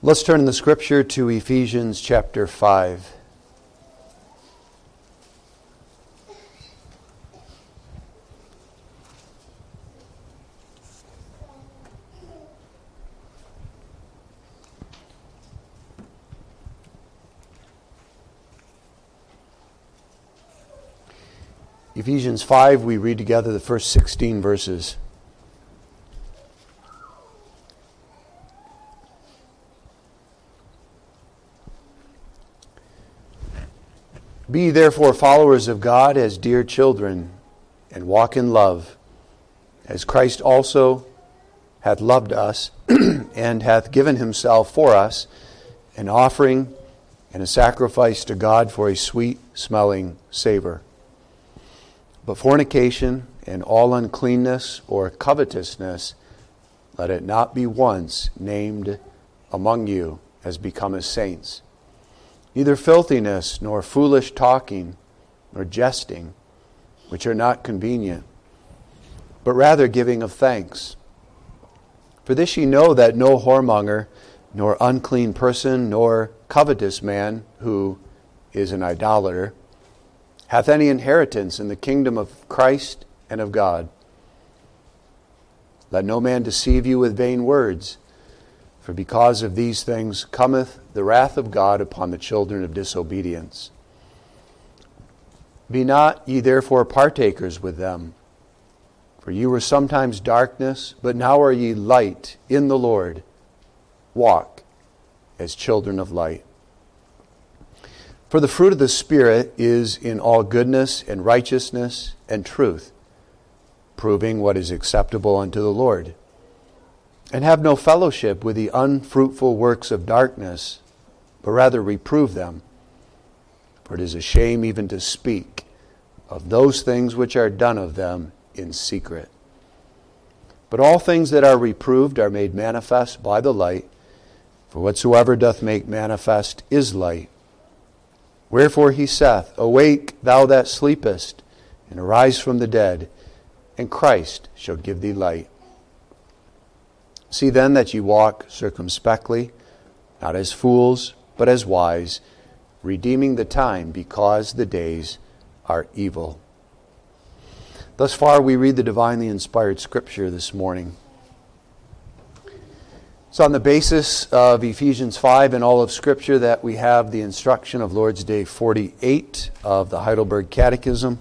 Let's turn in the scripture to Ephesians chapter 5. Ephesians 5, we read together the first 16 verses. Be therefore followers of God as dear children, and walk in love, as Christ also hath loved us, and hath given himself for us, an offering and a sacrifice to God for a sweet-smelling savor. But fornication and all uncleanness or covetousness, let it not be once named among you as becometh saints. Neither filthiness, nor foolish talking, nor jesting, which are not convenient, but rather giving of thanks. For this ye know that no whoremonger, nor unclean person, nor covetous man, who is an idolater, hath any inheritance in the kingdom of Christ and of God. Let no man deceive you with vain words, for because of these things cometh the wrath of God upon the children of disobedience. Be not ye therefore partakers with them, for ye were sometimes darkness, but now are ye light in the Lord. Walk as children of light. For the fruit of the Spirit is in all goodness and righteousness and truth, proving what is acceptable unto the Lord. And have no fellowship with the unfruitful works of darkness, but rather reprove them. For it is a shame even to speak of those things which are done of them in secret. But all things that are reproved are made manifest by the light, for whatsoever doth make manifest is light. Wherefore he saith, Awake, thou that sleepest, and arise from the dead, and Christ shall give thee light. See then that ye walk circumspectly, not as fools, but as wise, redeeming the time, because the days are evil. Thus far we read the divinely inspired Scripture this morning. It's on the basis of Ephesians 5 and all of Scripture that we have the instruction of Lord's Day 48 of the Heidelberg Catechism.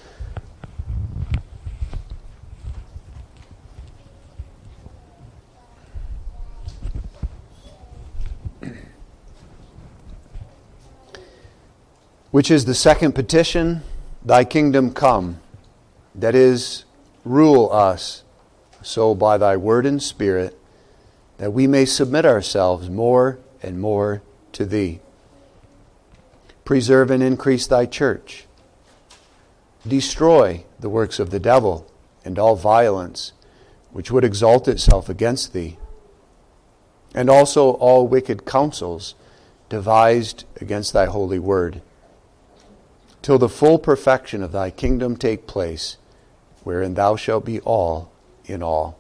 Which is the second petition, Thy kingdom come, that is, rule us, so by Thy word and Spirit, that we may submit ourselves more and more to Thee. Preserve and increase Thy church. Destroy the works of the devil and all violence, which would exalt itself against Thee, and also all wicked counsels devised against Thy holy word, till the full perfection of Thy kingdom take place, wherein Thou shalt be all in all.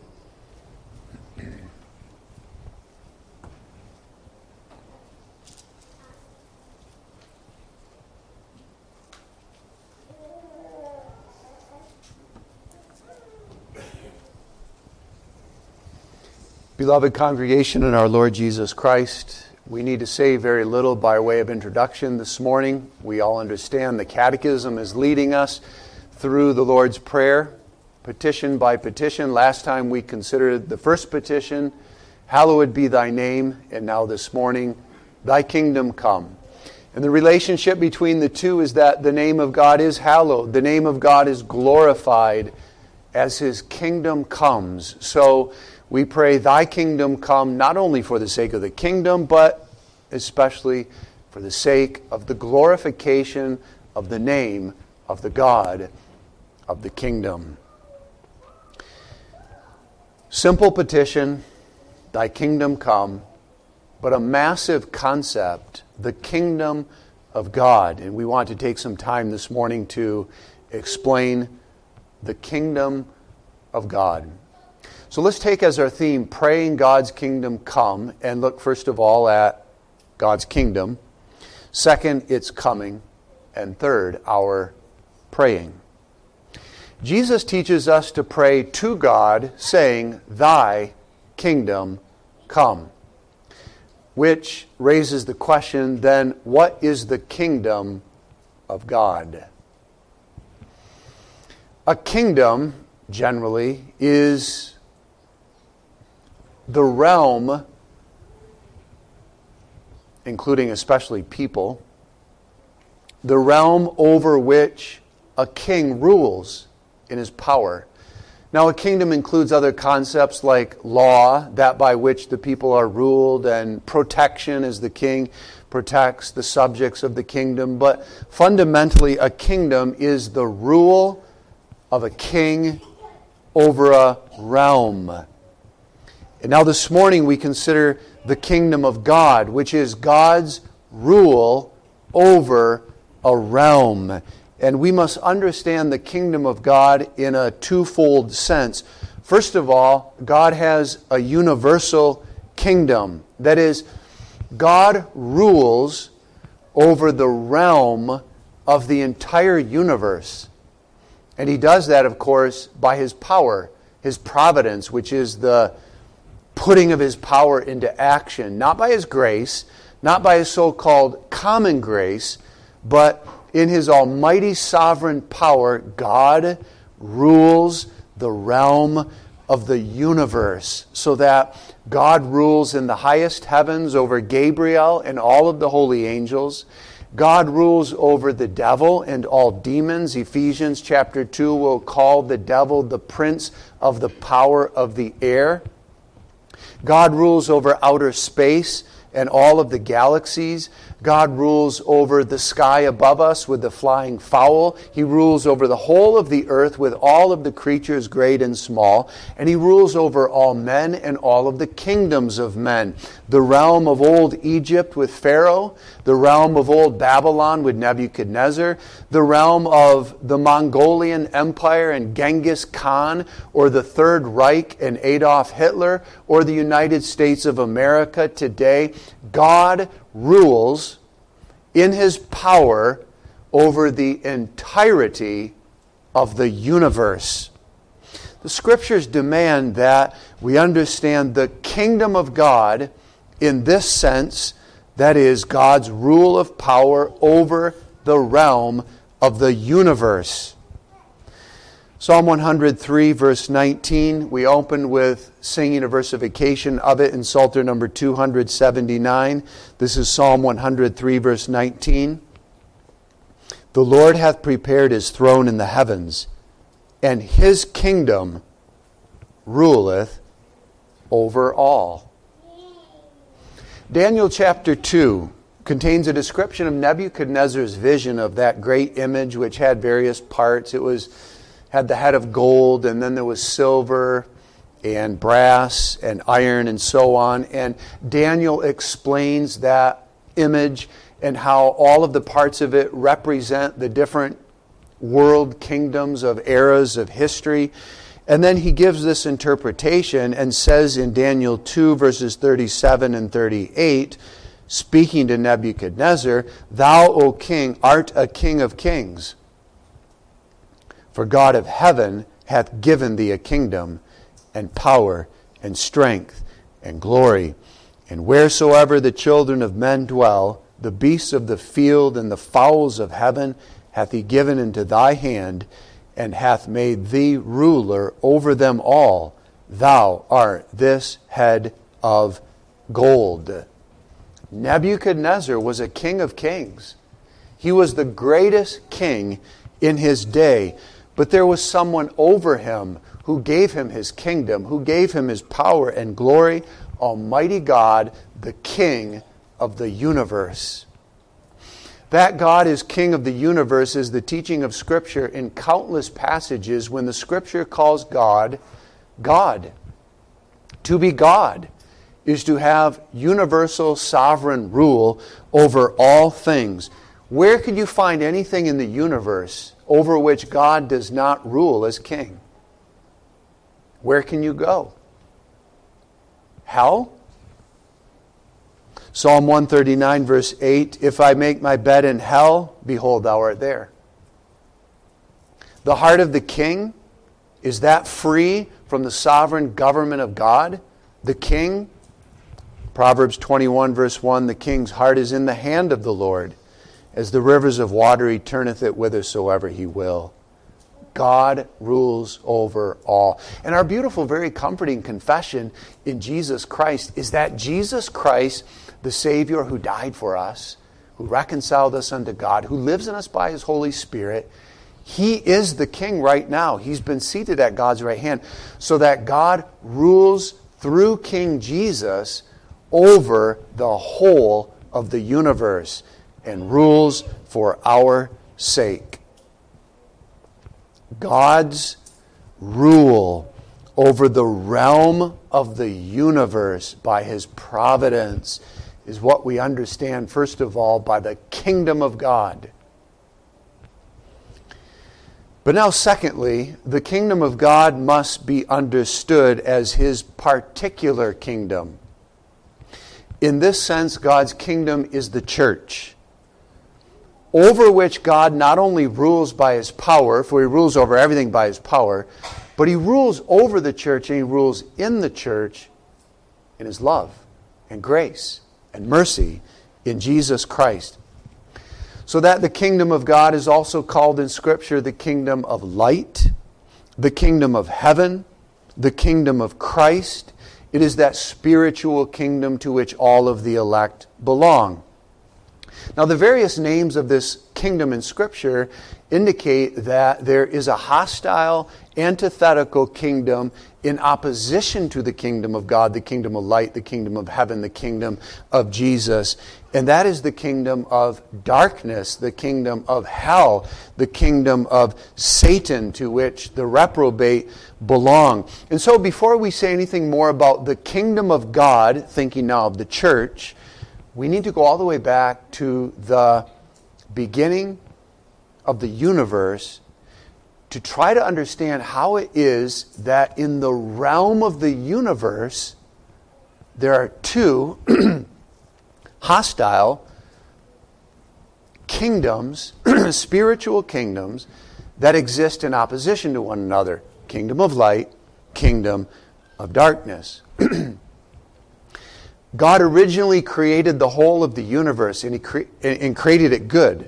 Beloved congregation in our Lord Jesus Christ, we need to say very little by way of introduction this morning. We all understand the Catechism is leading us through the Lord's Prayer, petition by petition. Last time we considered the first petition, Hallowed be Thy name, and now this morning, Thy kingdom come. And the relationship between the two is that the name of God is hallowed. The name of God is glorified as His kingdom comes. So we pray, Thy kingdom come, not only for the sake of the kingdom, but especially for the sake of the glorification of the name of the God of the kingdom. Simple petition, Thy kingdom come, but a massive concept, the kingdom of God. And we want to take some time this morning to explain the kingdom of God. So let's take as our theme, praying God's kingdom come, and look first of all at God's kingdom. Second, its coming. And third, our praying. Jesus teaches us to pray to God, saying, Thy kingdom come. Which raises the question, then, what is the kingdom of God? A kingdom, generally, is the realm, including especially people, the realm over which a king rules in his power. Now, a kingdom includes other concepts like law, that by which the people are ruled, and protection as the king protects the subjects of the kingdom. But fundamentally, a kingdom is the rule of a king over a realm. And now this morning we consider the kingdom of God, which is God's rule over a realm. And we must understand the kingdom of God in a twofold sense. First of all, God has a universal kingdom. That is, God rules over the realm of the entire universe. And He does that, of course, by His power, His providence, which is the putting of His power into action. Not by His grace, not by His so-called common grace, but in His almighty sovereign power, God rules the realm of the universe, so that God rules in the highest heavens over Gabriel and all of the holy angels. God rules over the devil and all demons. Ephesians chapter 2 will call the devil the prince of the power of the air. God rules over outer space and all of the galaxies. God rules over the sky above us with the flying fowl. He rules over the whole of the earth with all of the creatures great and small. And He rules over all men and all of the kingdoms of men. The realm of old Egypt with Pharaoh, the realm of old Babylon with Nebuchadnezzar, the realm of the Mongolian Empire and Genghis Khan, or the Third Reich and Adolf Hitler, or the United States of America today. God rules in His power over the entirety of the universe. The Scriptures demand that we understand the kingdom of God in this sense, that is, God's rule of power over the realm of the universe. Psalm 103, verse 19, we opened with singing a versification of it in Psalter number 279. This is Psalm 103, verse 19. The Lord hath prepared His throne in the heavens, and His kingdom ruleth over all. Daniel chapter 2 contains a description of Nebuchadnezzar's vision of that great image which had various parts. It had the head of gold, and then there was silver and brass and iron and so on. And Daniel explains that image and how all of the parts of it represent the different world kingdoms of eras of history. And then he gives this interpretation and says in Daniel 2 verses 37 and 38, speaking to Nebuchadnezzar, Thou, O king, art a king of kings. For God of heaven hath given thee a kingdom, and power, and strength, and glory. And wheresoever the children of men dwell, the beasts of the field and the fowls of heaven hath He given into thy hand, and hath made thee ruler over them all. Thou art this head of gold. Nebuchadnezzar was a king of kings. He was the greatest king in his day. But there was someone over him who gave him his kingdom, who gave him his power and glory, Almighty God, the King of the universe. That God is King of the universe is the teaching of Scripture in countless passages when the Scripture calls God, God. To be God is to have universal sovereign rule over all things. Where could you find anything in the universe over which God does not rule as king? Where can you go? Hell? Psalm 139, verse 8, if I make my bed in hell, behold, thou art there. The heart of the king, is that free from the sovereign government of God? The king, Proverbs 21, verse 1, the king's heart is in the hand of the Lord. As the rivers of water, he turneth it whithersoever he will. God rules over all. And our beautiful, very comforting confession in Jesus Christ is that Jesus Christ, the Savior who died for us, who reconciled us unto God, who lives in us by His Holy Spirit, He is the King right now. He's been seated at God's right hand, so that God rules through King Jesus over the whole of the universe and rules for our sake. God's rule over the realm of the universe by His providence is what we understand, first of all, by the kingdom of God. But now, secondly, the kingdom of God must be understood as His particular kingdom. In this sense, God's kingdom is the church, over which God not only rules by His power, for He rules over everything by His power, but He rules over the church and He rules in the church in His love and grace and mercy in Jesus Christ. So that the kingdom of God is also called in Scripture the kingdom of light, the kingdom of heaven, the kingdom of Christ. It is that spiritual kingdom to which all of the elect belong. Now, the various names of this kingdom in Scripture indicate that there is a hostile, antithetical kingdom in opposition to the kingdom of God, the kingdom of light, the kingdom of heaven, the kingdom of Jesus. And that is the kingdom of darkness, the kingdom of hell, the kingdom of Satan, to which the reprobate belong. And so before we say anything more about the kingdom of God, thinking now of the church, we need to go all the way back to the beginning of the universe to try to understand how it is that in the realm of the universe there are two hostile kingdoms, spiritual kingdoms, that exist in opposition to one another. Kingdom of light, kingdom of darkness. God originally created the whole of the universe and He created it good.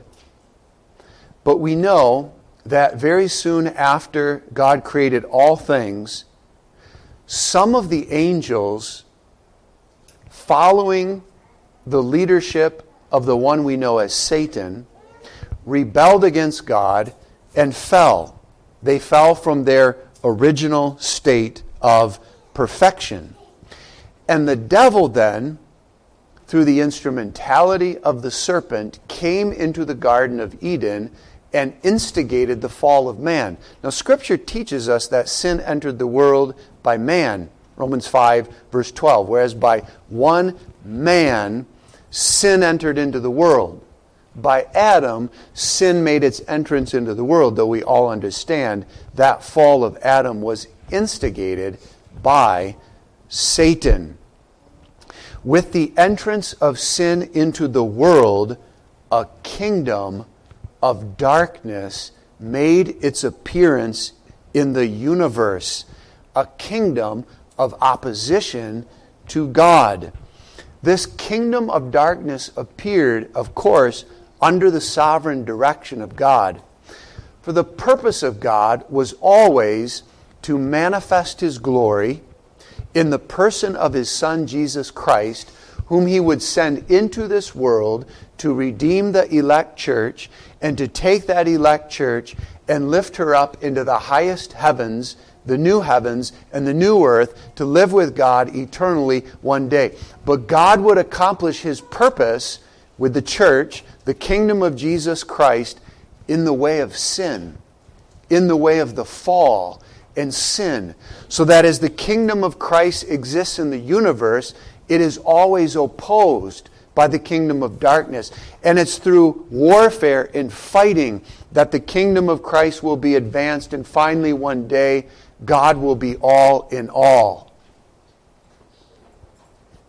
But we know that very soon after God created all things, some of the angels, following the leadership of the one we know as Satan, rebelled against God and fell. They fell from their original state of perfection. And the devil then, through the instrumentality of the serpent, came into the Garden of Eden and instigated the fall of man. Now, Scripture teaches us that sin entered the world by man, Romans 5, verse 12, whereas by one man, sin entered into the world. By Adam, sin made its entrance into the world, though we all understand that fall of Adam was instigated by Satan. With the entrance of sin into the world, a kingdom of darkness made its appearance in the universe, a kingdom of opposition to God. This kingdom of darkness appeared, of course, under the sovereign direction of God. For the purpose of God was always to manifest His glory in the person of His Son, Jesus Christ, whom He would send into this world to redeem the elect church and to take that elect church and lift her up into the highest heavens, the new heavens and the new earth, to live with God eternally one day. But God would accomplish His purpose with the church, the kingdom of Jesus Christ, in the way of sin, in the way of the fall and sin, so that as the kingdom of Christ exists in the universe, it is always opposed by the kingdom of darkness. And it's through warfare and fighting that the kingdom of Christ will be advanced, and finally one day God will be all in all.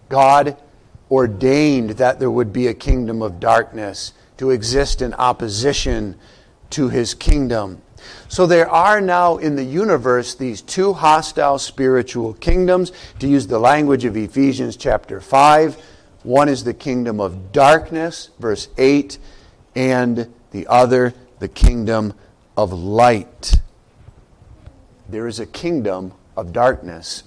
God ordained that there would be a kingdom of darkness to exist in opposition to his kingdom. So there are now in the universe these two hostile spiritual kingdoms. To use the language of Ephesians chapter 5, one is the kingdom of darkness, verse 8, and the other, the kingdom of light. There is a kingdom of darkness,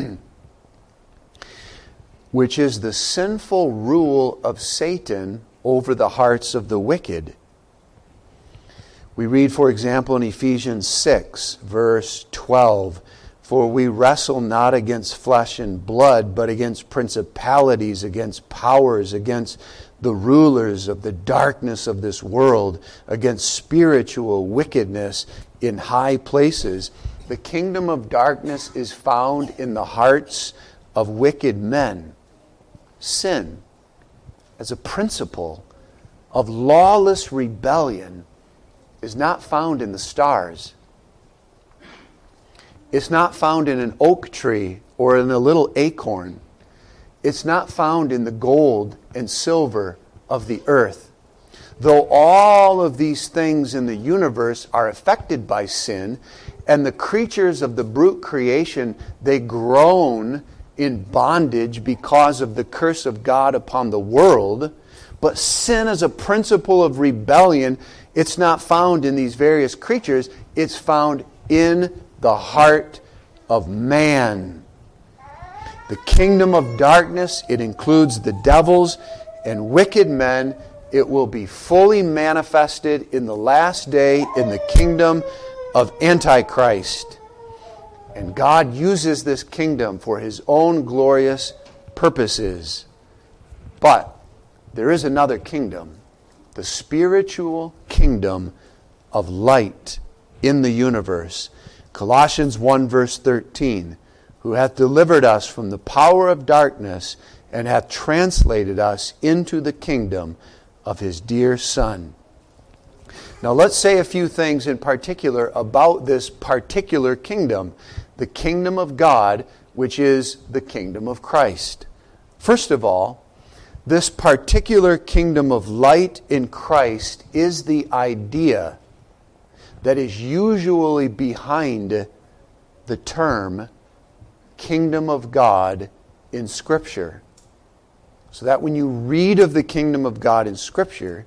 which is the sinful rule of Satan over the hearts of the wicked. We read, for example, in Ephesians 6, verse 12, "For we wrestle not against flesh and blood, but against principalities, against powers, against the rulers of the darkness of this world, against spiritual wickedness in high places." The kingdom of darkness is found in the hearts of wicked men. Sin, as a principle of lawless rebellion, is not found in the stars. It's not found in an oak tree or in a little acorn. It's not found in the gold and silver of the earth. Though all of these things in the universe are affected by sin, and the creatures of the brute creation, they groan in bondage because of the curse of God upon the world, but sin as a principle of rebellion, it's not found in these various creatures. It's found in the heart of man. The kingdom of darkness, it includes the devils and wicked men. It will be fully manifested in the last day in the kingdom of Antichrist. And God uses this kingdom for his own glorious purposes. But there is another kingdom, the spiritual kingdom of light in the universe. Colossians 1 verse 13, "Who hath delivered us from the power of darkness and hath translated us into the kingdom of his dear Son." Now let's say a few things in particular about this particular kingdom, the kingdom of God, which is the kingdom of Christ. First of all, this particular kingdom of light in Christ is the idea that is usually behind the term kingdom of God in Scripture. So that when you read of the kingdom of God in Scripture,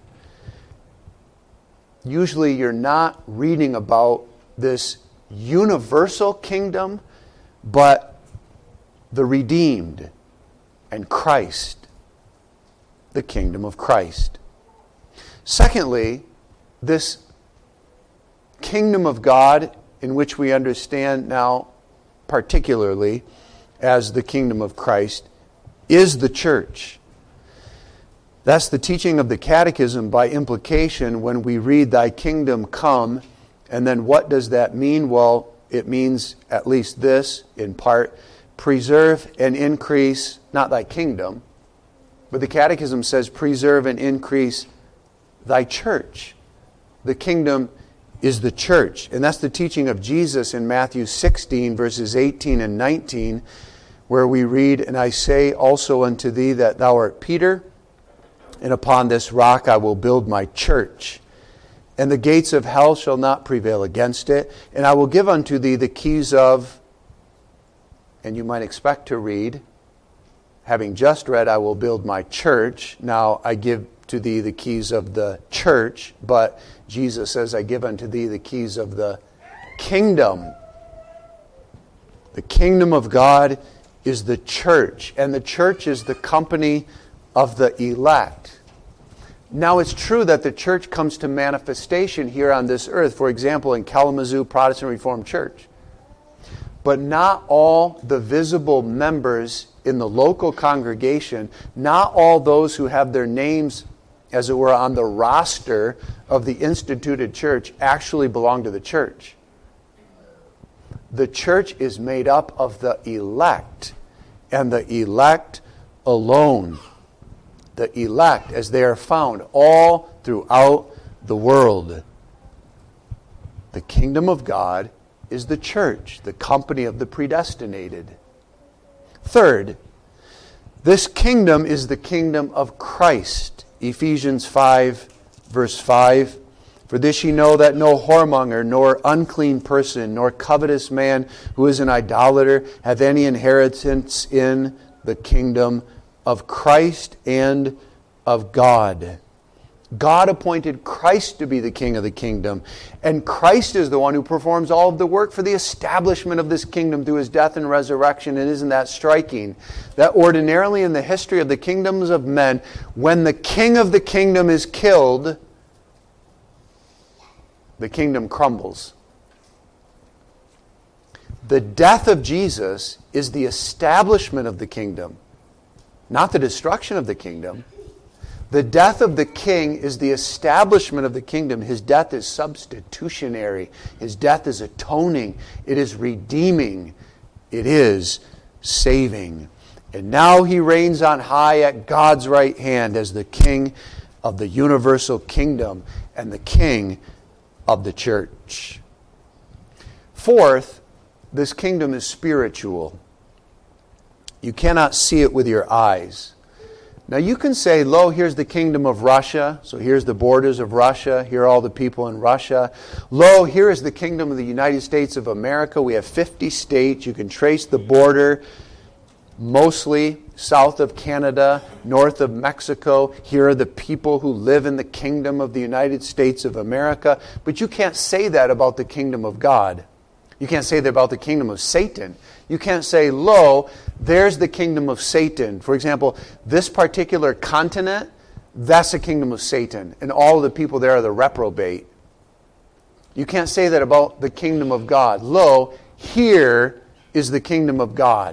usually you're not reading about this universal kingdom, but the redeemed and Christ, the kingdom of Christ. Secondly, this kingdom of God, in which we understand now particularly as the kingdom of Christ, is the church. That's the teaching of the Catechism by implication when we read, "Thy kingdom come," and then what does that mean? Well, it means at least this, in part, preserve and increase, not thy kingdom, but the Catechism says preserve and increase thy church. The kingdom is the church. And that's the teaching of Jesus in Matthew 16, verses 18 and 19, where we read, "And I say also unto thee that thou art Peter, and upon this rock I will build my church. And the gates of hell shall not prevail against it. And I will give unto thee the keys of," and you might expect to read, having just read, "I will build my church." Now I give to thee the keys of the church, but Jesus says, "I give unto thee the keys of the kingdom." The kingdom of God is the church, and the church is the company of the elect. Now, it's true that the church comes to manifestation here on this earth, for example, in Kalamazoo Protestant Reformed Church. But not all the visible members in the local congregation, not all those who have their names, as it were, on the roster of the instituted church actually belong to the church. The church is made up of the elect, and the elect alone. The elect, as they are found all throughout the world. The kingdom of God is the church, the company of the predestinated. Third, This kingdom is the kingdom of Christ. Ephesians 5, verse 5. For this ye know that no whoremonger, nor unclean person, nor covetous man who is an idolater have any inheritance in the kingdom of Christ and of God. God appointed Christ to be the king of the kingdom. And Christ is the one who performs all of the work for the establishment of this kingdom through his death and resurrection. And isn't that striking? That ordinarily in the history of the kingdoms of men, when the king of the kingdom is killed, the kingdom crumbles. The death of Jesus is the establishment of the kingdom, not the destruction of the kingdom. The death of the king is the establishment of the kingdom. His death is substitutionary. His death is atoning. It is redeeming. It is saving. And now he reigns on high at God's right hand as the king of the universal kingdom and the king of the church. Fourth, this kingdom is spiritual. You cannot see it with your eyes. Now you can say, lo, here's the kingdom of Russia. So here's the borders of Russia. Here are all the people in Russia. Lo, here is the kingdom of the United States of America. We have 50 states. You can trace the border mostly south of Canada, north of Mexico. Here are the people who live in the kingdom of the United States of America. But you can't say that about the kingdom of God. You can't say that about the kingdom of Satan. You can't say, lo, there's the kingdom of Satan. For example, this particular continent, that's the kingdom of Satan. And all of the people there are the reprobate. You can't say that about the kingdom of God. Lo, here is the kingdom of God.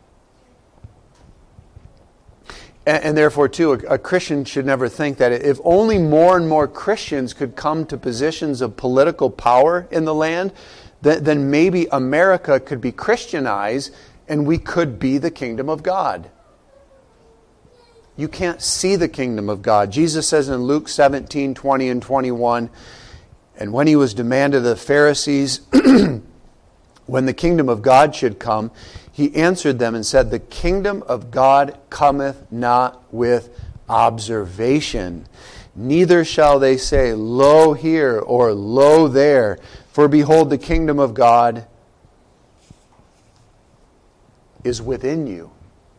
And therefore, too, a Christian should never think that if only more and more Christians could come to positions of political power in the land, then maybe America could be Christianized and we could be the kingdom of God. You can't see the kingdom of God. Jesus says in Luke 17, 20 and 21, and when he was demanded of the Pharisees when the kingdom of God should come, he answered them and said, the kingdom of God cometh not with observation. Neither shall they say, lo here, or lo there. For behold, the kingdom of God is within you.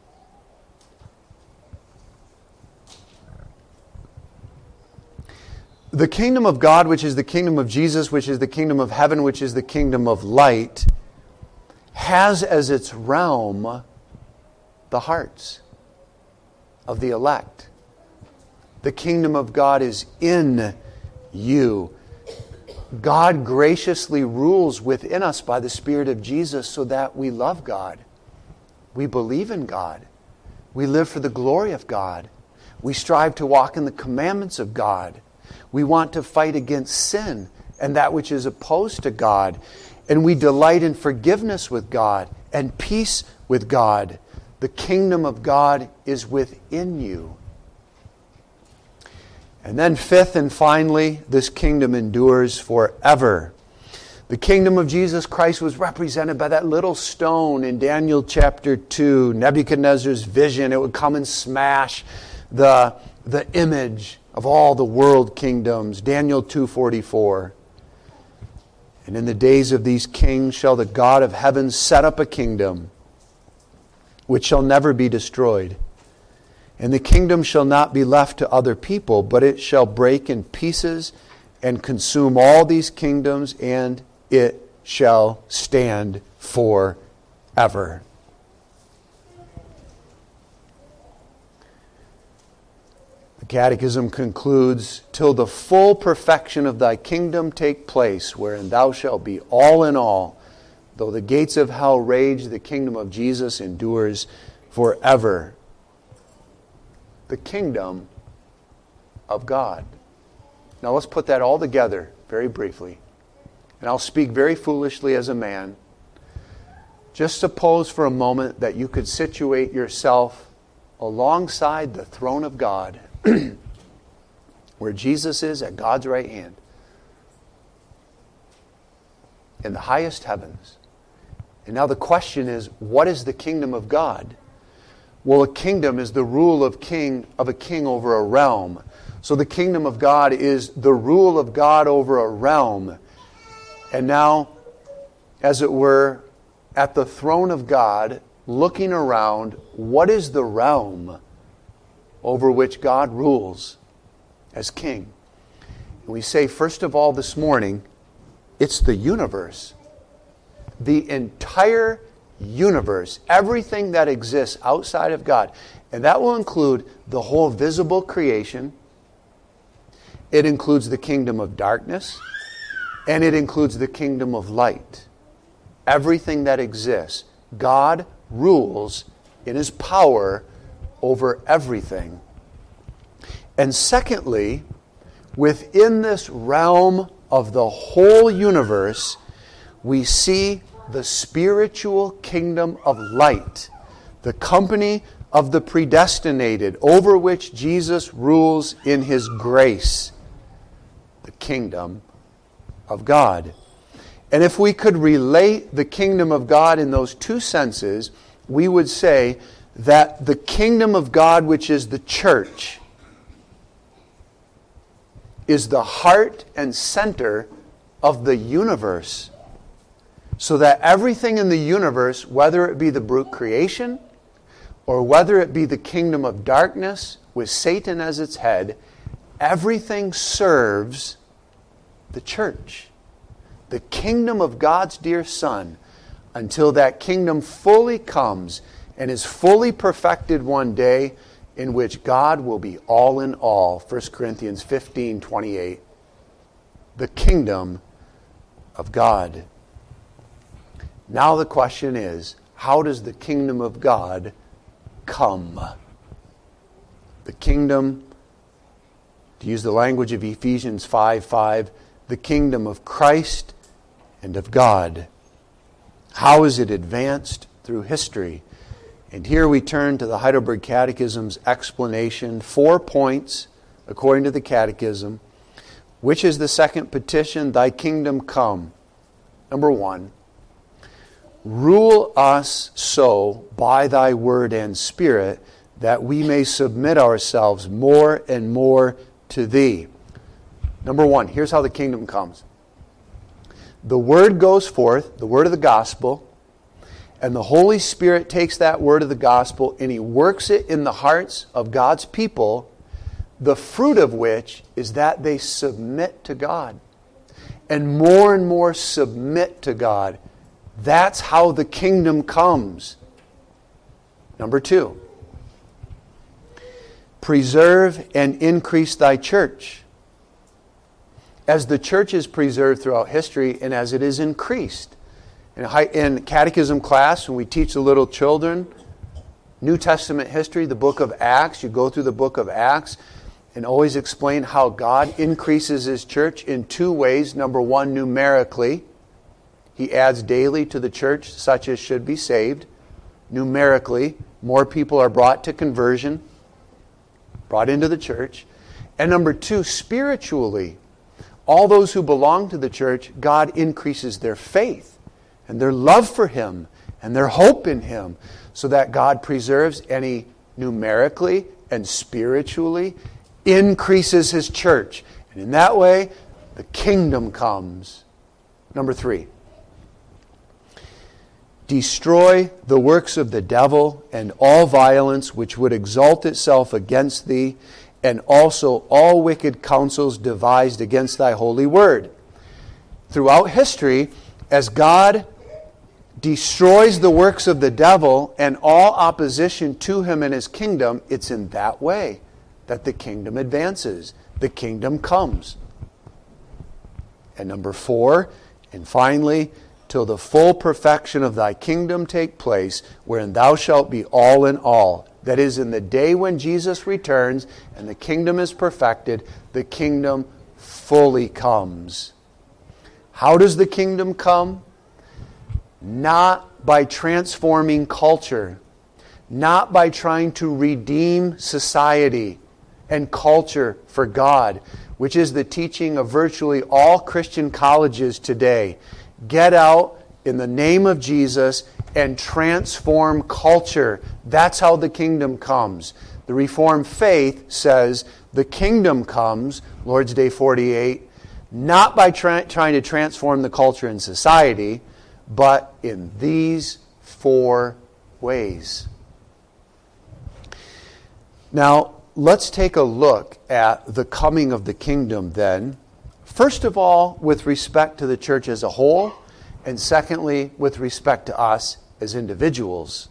The kingdom of God, which is the kingdom of Jesus, which is the kingdom of heaven, which is the kingdom of light, has as its realm the hearts of the elect. The kingdom of God is in you. God graciously rules within us by the Spirit of Jesus so that we love God. We believe in God. We live for the glory of God. We strive to walk in the commandments of God. We want to fight against sin and that which is opposed to God. And we delight in forgiveness with God and peace with God. The kingdom of God is within you. And then fifth and finally, this kingdom endures forever. The kingdom of Jesus Christ was represented by that little stone in Daniel chapter 2, Nebuchadnezzar's vision. It would come and smash the image of all the world kingdoms, Daniel 2:44. And in the days of these kings shall the God of heaven set up a kingdom which shall never be destroyed. And the kingdom shall not be left to other people, but it shall break in pieces and consume all these kingdoms, and it shall stand forever. The Catechism concludes, till the full perfection of thy kingdom take place, wherein thou shalt be all in all, though the gates of hell rage, the kingdom of Jesus endures forever. The kingdom of God. Now let's put that all together very briefly. And I'll speak very foolishly as a man. Just suppose for a moment that you could situate yourself alongside the throne of God, where Jesus is at God's right hand, in the highest heavens. And now the question is, what is the kingdom of God? Well, a kingdom is the rule of a king over a realm. So the kingdom of God is the rule of God over a realm. And now, as it were, at the throne of God, looking around, what is the realm over which God rules as king? And we say, first of all, this morning, it's the universe. The entire universe, everything that exists outside of God. And that will include the whole visible creation. It includes the kingdom of darkness. And it includes the kingdom of light. Everything that exists. God rules in His power over everything. And secondly, within this realm of the whole universe, we see the spiritual kingdom of light, the company of the predestinated, over which Jesus rules in His grace, the kingdom of God. And if we could relate the kingdom of God in those two senses, we would say that the kingdom of God, which is the church, is the heart and center of the universe. So that everything in the universe, whether it be the brute creation or whether it be the kingdom of darkness with Satan as its head, everything serves the church, the kingdom of God's dear Son, until that kingdom fully comes and is fully perfected one day, in which God will be all in all. 1 Corinthians 15:28. The kingdom of God. Now the question is, how does the kingdom of God come? The kingdom, to use the language of Ephesians 5:5, the kingdom of Christ and of God. How is it advanced? Through history. And here we turn to the Heidelberg Catechism's explanation. 4 points, according to the Catechism. Which is the second petition? Thy kingdom come. Number 1. Rule us so by Thy word and Spirit, that we may submit ourselves more and more to Thee. Number 1, here's how the kingdom comes. The word goes forth, the word of the gospel, and the Holy Spirit takes that word of the gospel and He works it in the hearts of God's people, the fruit of which is that they submit to God. And more submit to God. That's how the kingdom comes. Number 2, preserve and increase Thy church. As the church is preserved throughout history and as it is increased. In catechism class, when we teach the little children New Testament history, the book of Acts, you go through the book of Acts and always explain how God increases His church in 2 ways. Number 1, numerically. He adds daily to the church such as should be saved. Numerically, more people are brought to conversion, brought into the church. And number 2, spiritually. All those who belong to the church, God increases their faith and their love for Him and their hope in Him, so that God preserves and He numerically and spiritually increases His church. And in that way, the kingdom comes. Number 3, destroy the works of the devil and all violence which would exalt itself against Thee, and also all wicked counsels devised against Thy holy word. Throughout history, as God destroys the works of the devil and all opposition to Him and His kingdom, it's in that way that the kingdom advances. The kingdom comes. And number 4, and finally, till the full perfection of Thy kingdom take place, wherein Thou shalt be all in all. That is, in the day when Jesus returns and the kingdom is perfected, the kingdom fully comes. How does the kingdom come? Not by transforming culture, not by trying to redeem society and culture for God, which is the teaching of virtually all Christian colleges today. Get out in the name of Jesus and transform culture. That's how the kingdom comes. The Reformed faith says the kingdom comes, Lord's Day 48, not by trying to transform the culture and society, but in these 4 ways. Now, let's take a look at the coming of the kingdom then. First of all, with respect to the church as a whole, and secondly, with respect to us as individuals.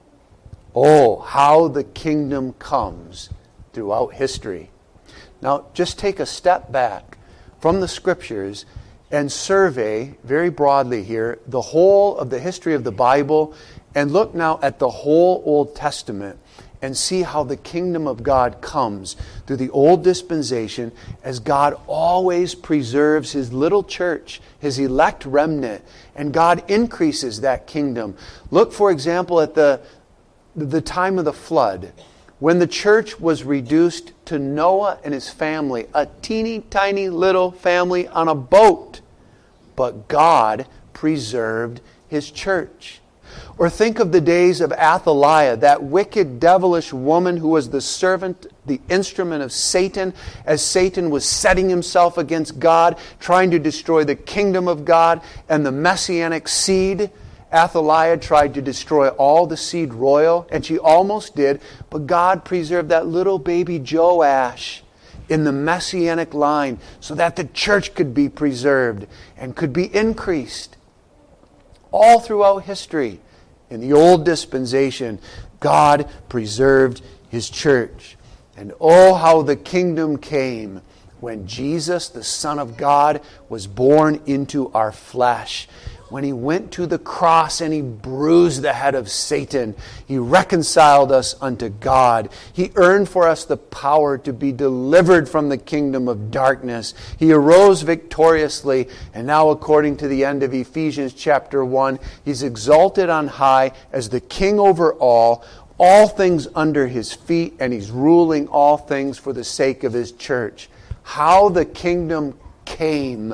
Oh, how the kingdom comes throughout history. Now, just take a step back from the Scriptures and survey, very broadly here, the whole of the history of the Bible, and look now at the whole Old Testament and see how the kingdom of God comes through the old dispensation as God always preserves His little church, His elect remnant, and God increases that kingdom. Look, for example, at the time of the flood, when the church was reduced to Noah and his family, a teeny tiny little family on a boat. But God preserved His church. Or think of the days of Athaliah, that wicked, devilish woman who was the servant, the instrument of Satan, as Satan was setting himself against God, trying to destroy the kingdom of God and the messianic seed. Athaliah tried to destroy all the seed royal, and she almost did, but God preserved that little baby Joash in the messianic line so that the church could be preserved and could be increased. All throughout history, in the old dispensation, God preserved His church. And oh, how the kingdom came when Jesus, the Son of God, was born into our flesh. When He went to the cross and He bruised the head of Satan, He reconciled us unto God. He earned for us the power to be delivered from the kingdom of darkness. He arose victoriously, and now according to the end of Ephesians chapter 1, He's exalted on high as the King over all things under His feet, and He's ruling all things for the sake of His church. How the kingdom came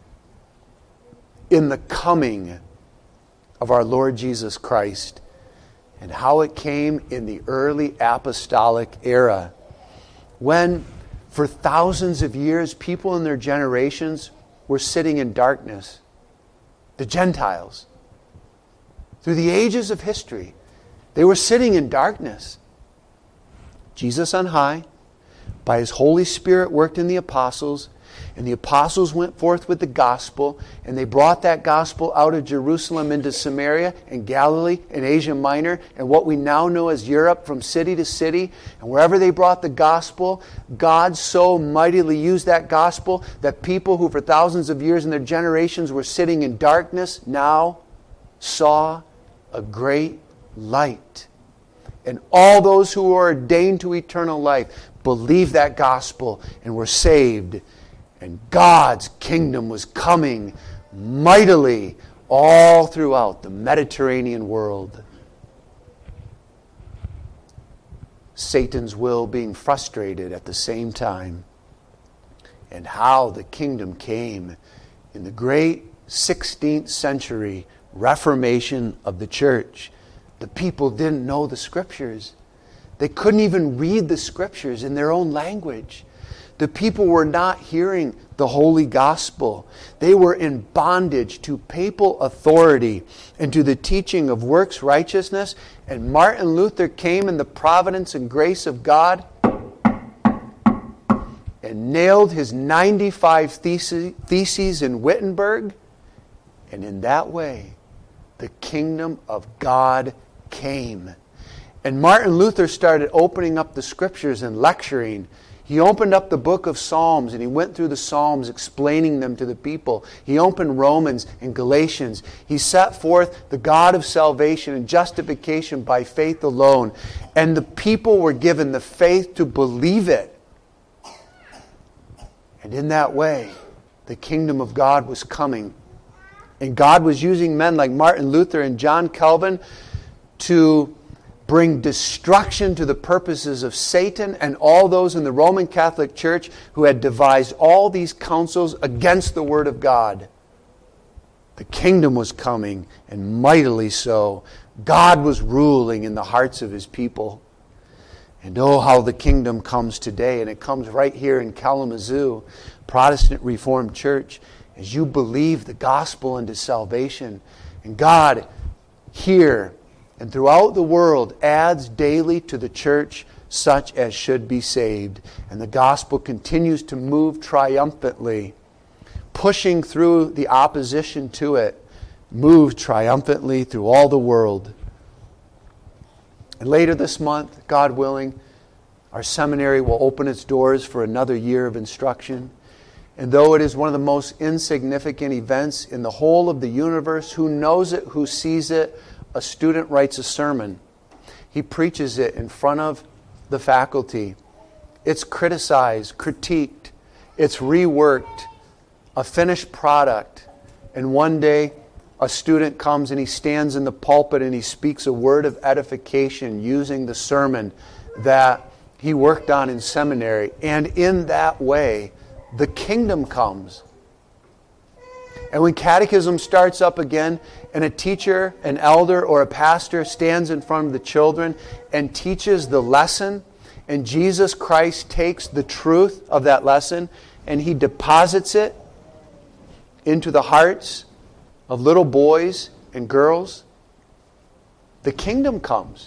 in the coming of our Lord Jesus Christ, and how it came in the early apostolic era, when for thousands of years people in their generations were sitting in darkness. The Gentiles, through the ages of history, they were sitting in darkness. Jesus on high, by His Holy Spirit, worked in the apostles, and the apostles went forth with the gospel, and they brought that gospel out of Jerusalem into Samaria and Galilee and Asia Minor and what we now know as Europe, from city to city. And wherever they brought the gospel, God so mightily used that gospel that people who for thousands of years in their generations were sitting in darkness now saw a great light. And all those who were ordained to eternal life believed that gospel and were saved. And God's kingdom was coming mightily all throughout the Mediterranean world. Satan's will being frustrated at the same time. And how the kingdom came in the great 16th century Reformation of the church. The people didn't know the Scriptures. They couldn't even read the Scriptures in their own language. The people were not hearing the Holy Gospel. They were in bondage to papal authority and to the teaching of works righteousness. And Martin Luther came in the providence and grace of God and nailed his 95 theses in Wittenberg. And in that way, the kingdom of God came. And Martin Luther started opening up the Scriptures and lecturing. He opened up the book of Psalms and he went through the Psalms explaining them to the people. He opened Romans and Galatians. He set forth the God of salvation and justification by faith alone. And the people were given the faith to believe it. And in that way, the kingdom of God was coming. And God was using men like Martin Luther and John Calvin to bring destruction to the purposes of Satan and all those in the Roman Catholic Church who had devised all these counsels against the Word of God. The kingdom was coming, and mightily so. God was ruling in the hearts of His people. And oh, how the kingdom comes today. And it comes right here in Kalamazoo, Protestant Reformed Church, as you believe the gospel unto salvation. And God here and throughout the world adds daily to the church such as should be saved. And the gospel continues to move triumphantly, pushing through the opposition to it, moves triumphantly through all the world. And later this month, God willing, our seminary will open its doors for another year of instruction. And though it is one of the most insignificant events in the whole of the universe, who knows it, who sees it, a student writes a sermon. He preaches it in front of the faculty. It's criticized, critiqued, it's reworked, a finished product. And one day, a student comes and he stands in the pulpit and he speaks a word of edification using the sermon that he worked on in seminary. And in that way, the kingdom comes. And when catechism starts up again, and a teacher, an elder, or a pastor stands in front of the children and teaches the lesson, and Jesus Christ takes the truth of that lesson and He deposits it into the hearts of little boys and girls, the kingdom comes.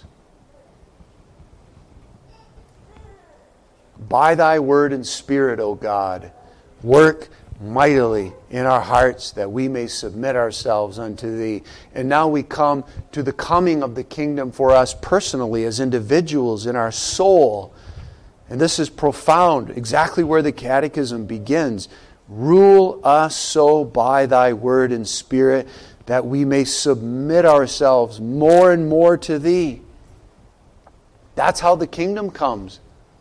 By Thy word and Spirit, O God, work mightily in our hearts that we may submit ourselves unto Thee. And now we come to the coming of the kingdom for us personally as individuals in our soul. And this is profound, exactly where the catechism begins. Rule us so by Thy word and Spirit that we may submit ourselves more and more to Thee. That's how the kingdom comes.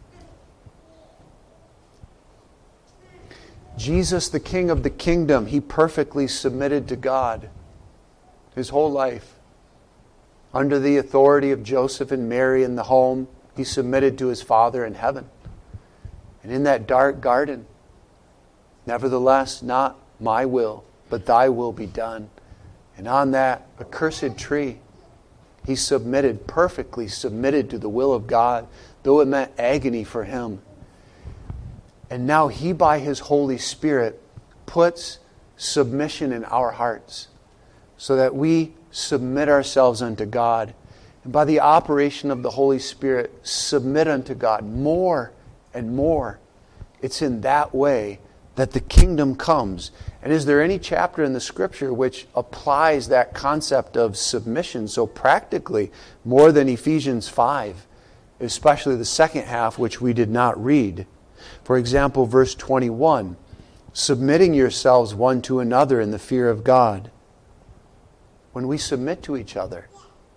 Jesus, the King of the kingdom, He perfectly submitted to God His whole life. Under the authority of Joseph and Mary in the home, He submitted to His Father in heaven. And in that dark garden, nevertheless, not my will, but Thy will be done. And on that accursed tree, He submitted, perfectly submitted to the will of God, though it meant agony for Him. And now He, by His Holy Spirit, puts submission in our hearts so that we submit ourselves unto God. And by the operation of the Holy Spirit, submit unto God more and more. It's in that way that the kingdom comes. And is there any chapter in the Scripture which applies that concept of submission so practically more than Ephesians 5, especially the second half, which we did not read? For example, verse 21, submitting yourselves one to another in the fear of God. When we submit to each other,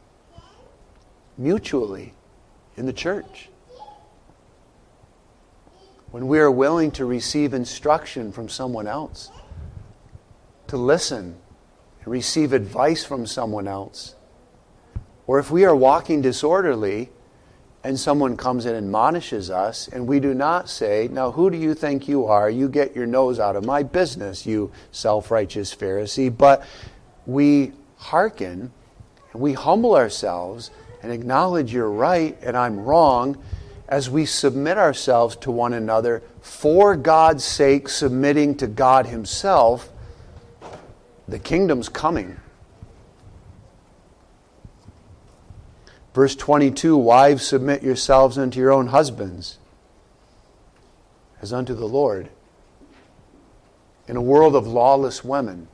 mutually, in the church. When we are willing to receive instruction from someone else, to listen and receive advice from someone else. Or if we are walking disorderly, and someone comes and admonishes us, and we do not say, now who do you think you are? You get your nose out of my business, you self-righteous Pharisee. But we hearken, and we humble ourselves, and acknowledge you're right and I'm wrong, as we submit ourselves to one another for God's sake, submitting to God Himself. The kingdom's coming. Verse 22, wives, submit yourselves unto your own husbands, as unto the Lord. In a world of lawless women,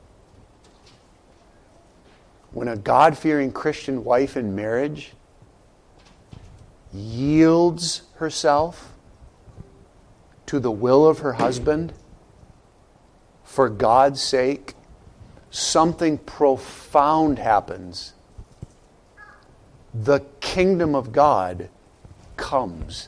when a God-fearing Christian wife in marriage yields herself to the will of her husband for God's sake, something profound happens. The kingdom of God comes.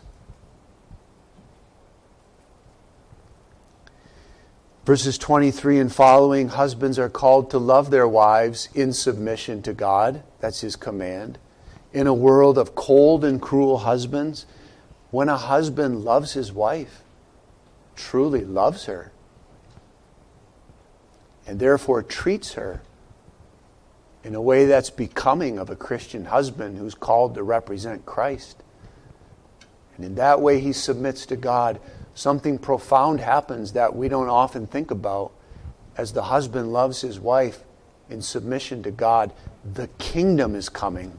Verses 23 and following, husbands are called to love their wives in submission to God. That's His command. In a world of cold and cruel husbands, when a husband loves his wife, truly loves her, and therefore treats her in a way that's becoming of a Christian husband who's called to represent Christ. And in that way he submits to God. Something profound happens that we don't often think about. As the husband loves his wife in submission to God, the kingdom is coming.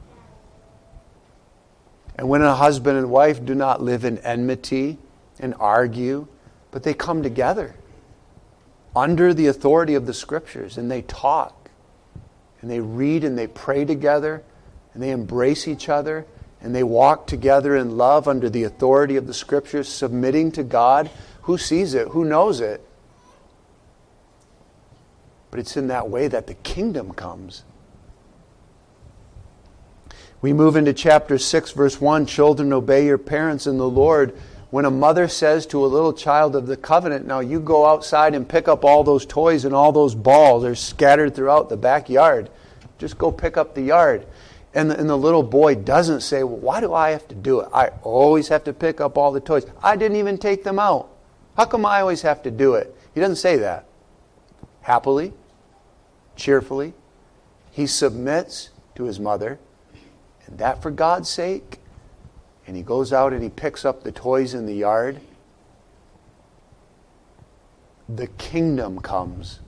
And when a husband and wife do not live in enmity and argue, but they come together under the authority of the Scriptures, and they talk, and they read and they pray together, and they embrace each other, and they walk together in love under the authority of the Scriptures, submitting to God. Who sees it? Who knows it? But it's in that way that the kingdom comes. We move into chapter 6, verse 1. Children, obey your parents in the Lord. When a mother says to a little child of the covenant, now you go outside and pick up all those toys and all those balls. They're scattered throughout the backyard. Just go pick up the yard. And the little boy doesn't say, well, why do I have to do it? I always have to pick up all the toys. I didn't even take them out. How come I always have to do it? He doesn't say that. Happily, cheerfully, he submits to his mother, and that for God's sake. And he goes out and he picks up the toys in the yard. The kingdom comes.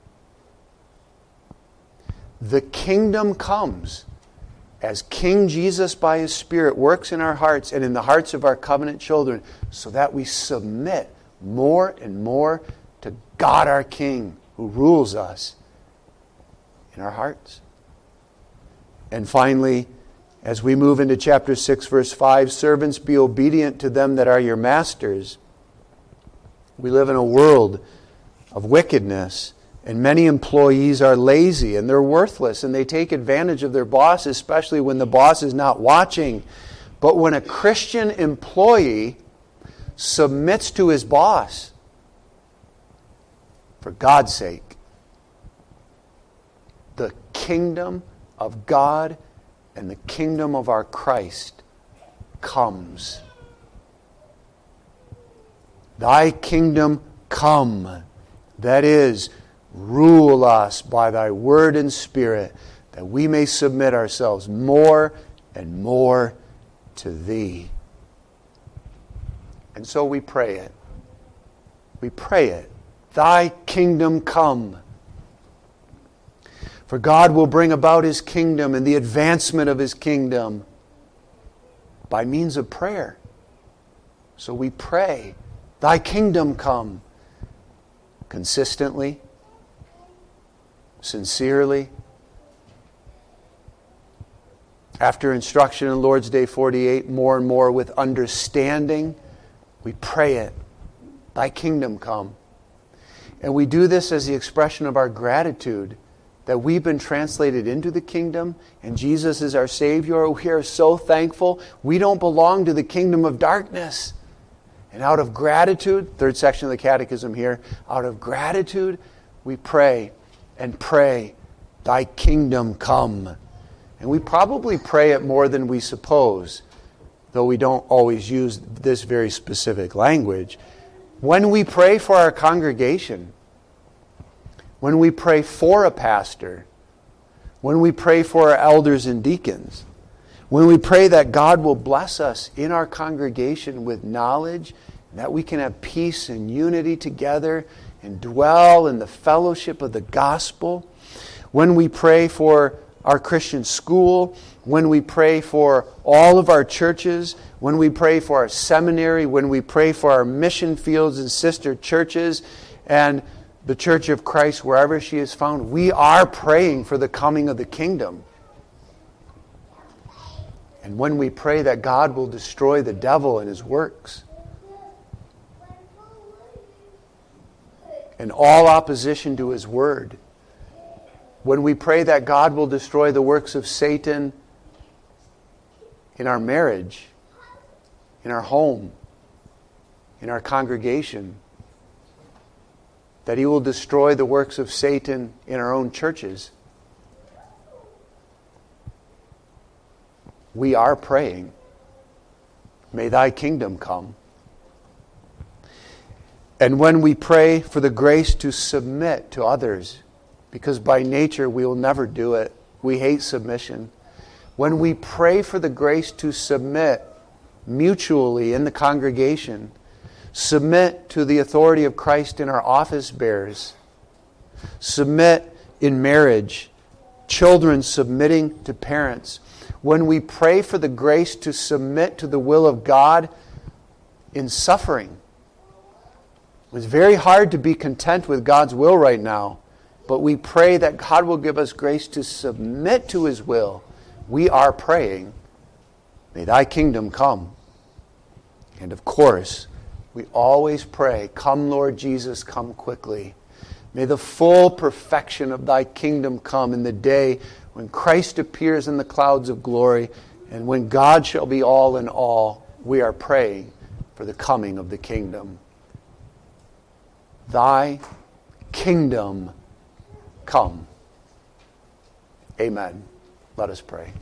The kingdom comes as King Jesus by His Spirit works in our hearts and in the hearts of our covenant children, so that we submit more and more to God our King, who rules us in our hearts. And finally, as we move into chapter 6, verse 5, servants, be obedient to them that are your masters. We live in a world of wickedness, and many employees are lazy and they're worthless, and they take advantage of their boss, especially when the boss is not watching. But when a Christian employee submits to his boss, for God's sake, the kingdom of God and the kingdom of our Christ comes. Thy kingdom come. That is, rule us by thy word and spirit, that we may submit ourselves more and more to thee. And so we pray it. We pray it. Thy kingdom come. For God will bring about His kingdom and the advancement of His kingdom by means of prayer. So we pray, thy kingdom come, consistently, sincerely. After instruction in Lord's Day 48, more and more with understanding, we pray it, thy kingdom come. And we do this as the expression of our gratitude that we've been translated into the kingdom and Jesus is our Savior. We are so thankful. We don't belong to the kingdom of darkness. And out of gratitude, third section of the catechism here, out of gratitude, we pray and pray, thy kingdom come. And we probably pray it more than we suppose, though we don't always use this very specific language. When we pray for our congregation, when we pray for a pastor, when we pray for our elders and deacons, when we pray that God will bless us in our congregation with knowledge, that we can have peace and unity together and dwell in the fellowship of the gospel, when we pray for our Christian school, when we pray for all of our churches, when we pray for our seminary, when we pray for our mission fields and sister churches, and the Church of Christ, wherever she is found, we are praying for the coming of the kingdom. And when we pray that God will destroy the devil and his works, and all opposition to his word, when we pray that God will destroy the works of Satan in our marriage, in our home, in our congregation, that he will destroy the works of Satan in our own churches, we are praying, may thy kingdom come. And when we pray for the grace to submit to others because by nature we will never do it. We hate submission. When we pray for the grace to submit mutually in the congregation, submit to the authority of Christ in our office bearers, submit in marriage, children submitting to parents, when we pray for the grace to submit to the will of God in suffering. It's very hard to be content with God's will right now, but we pray that God will give us grace to submit to His will. We are praying, may Thy kingdom come. And of course, we always pray, come Lord Jesus, come quickly. May the full perfection of Thy kingdom come in the day when Christ appears in the clouds of glory and when God shall be all in all. We are praying for the coming of the kingdom. Thy kingdom come. Amen. Let us pray.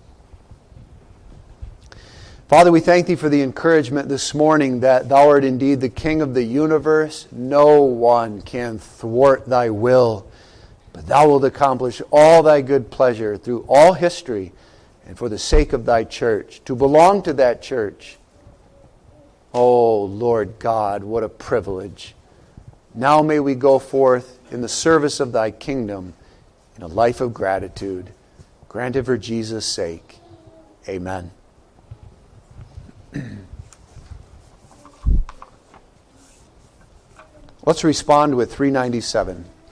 Father, we thank Thee for the encouragement this morning that Thou art indeed the King of the universe. No one can thwart Thy will, but Thou wilt accomplish all Thy good pleasure through all history and for the sake of Thy church. To belong to that church, oh Lord God, what a privilege. Now may we go forth in the service of Thy kingdom in a life of gratitude. Grant it for Jesus' sake. Amen. Let's respond with 397.